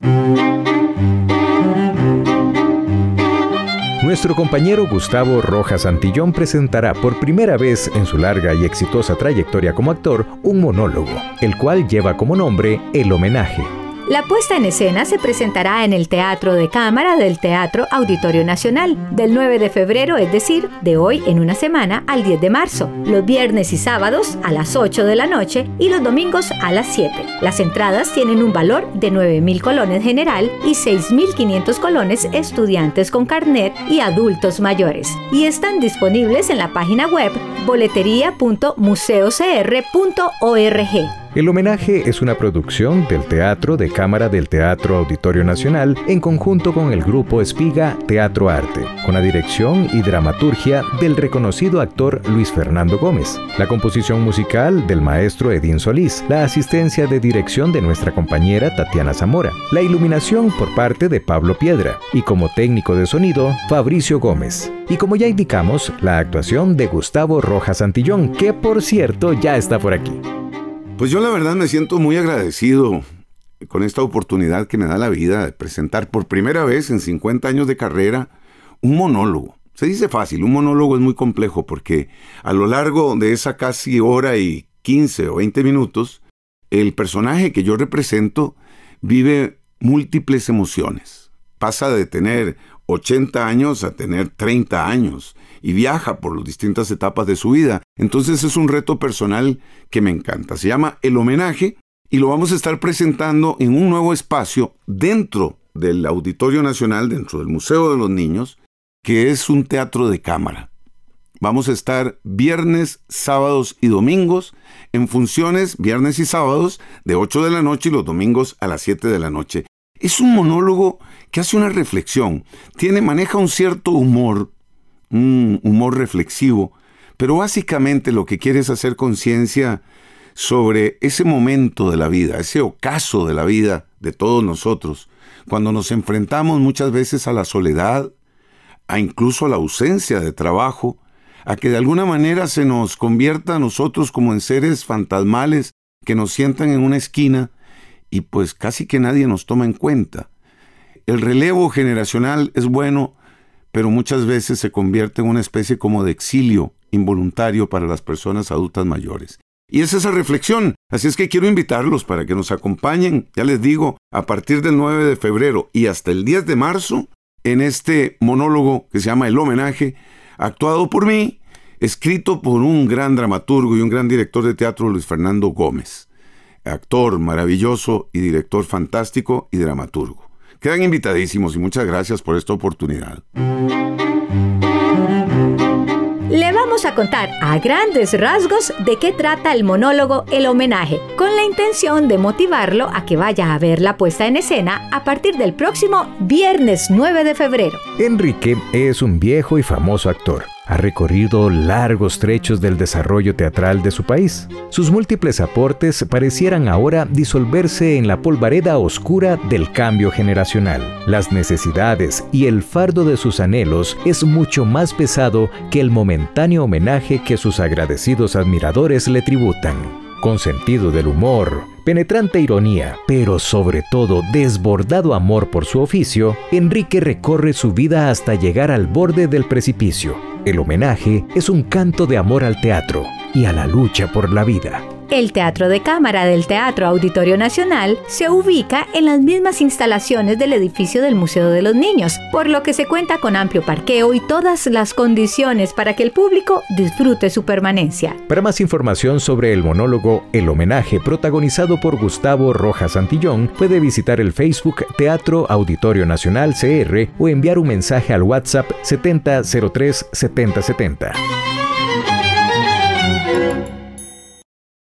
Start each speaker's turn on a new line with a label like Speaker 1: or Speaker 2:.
Speaker 1: Nuestro compañero Gustavo Rojas Santillón presentará por primera vez en su larga y exitosa trayectoria como actor un monólogo, el cual lleva como nombre El Homenaje.
Speaker 2: La puesta en escena se presentará en el Teatro de Cámara del Teatro Auditorio Nacional, del 9 de febrero, es decir, de hoy en una semana, al 10 de marzo, los viernes y sábados a las 8 de la noche y los domingos a las 7. Las entradas tienen un valor de 9.000 colones general y 6.500 colones estudiantes con carnet y adultos mayores, y están disponibles en la página web boleteria.museocr.org.
Speaker 1: El Homenaje es una producción del Teatro de Cámara del Teatro Auditorio Nacional en conjunto con el Grupo Espiga Teatro Arte, con la dirección y dramaturgia del reconocido actor Luis Fernando Gómez, la composición musical del maestro Edín Solís, la asistencia de dirección de nuestra compañera Tatiana Zamora, la iluminación por parte de Pablo Piedra y como técnico de sonido Fabricio Gómez. Y como ya indicamos, la actuación de Gustavo Rojas Santillón, que por cierto ya está por aquí.
Speaker 3: Pues yo la verdad me siento muy agradecido con esta oportunidad que me da la vida de presentar por primera vez en 50 años de carrera un monólogo. Se dice fácil, un monólogo es muy complejo porque a lo largo de esa casi hora y 15 o 20 minutos, el personaje que yo represento vive múltiples emociones. Pasa de tener 80 años a tener 30 años y viaja por las distintas etapas de su vida. Entonces es un reto personal que me encanta. Se llama El Homenaje y lo vamos a estar presentando en un nuevo espacio dentro del Auditorio Nacional, dentro del Museo de los Niños, que es un teatro de cámara. Vamos a estar viernes, sábados y domingos en funciones viernes y sábados de 8 de la noche y los domingos a las 7 de la noche. Es un monólogo que hace una reflexión, maneja un cierto humor, un humor reflexivo, pero básicamente lo que quiere es hacer conciencia sobre ese momento de la vida, ese ocaso de la vida de todos nosotros, cuando nos enfrentamos muchas veces a la soledad, a incluso a la ausencia de trabajo, a que de alguna manera se nos convierta a nosotros como en seres fantasmales que nos sientan en una esquina y pues casi que nadie nos toma en cuenta. El relevo generacional es bueno, pero muchas veces se convierte en una especie como de exilio involuntario para las personas adultas mayores. Y es esa reflexión, así es que quiero invitarlos para que nos acompañen, ya les digo, a partir del 9 de febrero y hasta el 10 de marzo, en este monólogo que se llama El Homenaje, actuado por mí, escrito por un gran dramaturgo y un gran director de teatro, Luis Fernando Gómez, actor maravilloso y director fantástico y dramaturgo. Quedan invitadísimos y muchas gracias por esta oportunidad.
Speaker 2: Le vamos a contar a grandes rasgos de qué trata el monólogo El Homenaje, con la intención de motivarlo a que vaya a ver la puesta en escena a partir del próximo viernes 9 de febrero.
Speaker 1: Enrique es un viejo y famoso actor. Ha recorrido largos trechos del desarrollo teatral de su país. Sus múltiples aportes parecieran ahora disolverse en la polvareda oscura del cambio generacional. Las necesidades y el fardo de sus anhelos es mucho más pesado que el momentáneo homenaje que sus agradecidos admiradores le tributan. Con sentido del humor, penetrante ironía, pero sobre todo desbordado amor por su oficio, Enrique recorre su vida hasta llegar al borde del precipicio. El Homenaje es un canto de amor al teatro y a la lucha por la vida.
Speaker 2: El Teatro de Cámara del Teatro Auditorio Nacional se ubica en las mismas instalaciones del edificio del Museo de los Niños, por lo que se cuenta con amplio parqueo y todas las condiciones para que el público disfrute su permanencia.
Speaker 1: Para más información sobre el monólogo El Homenaje, protagonizado por Gustavo Rojas Santillón, puede visitar el Facebook Teatro Auditorio Nacional CR o enviar un mensaje al WhatsApp 7003 7070.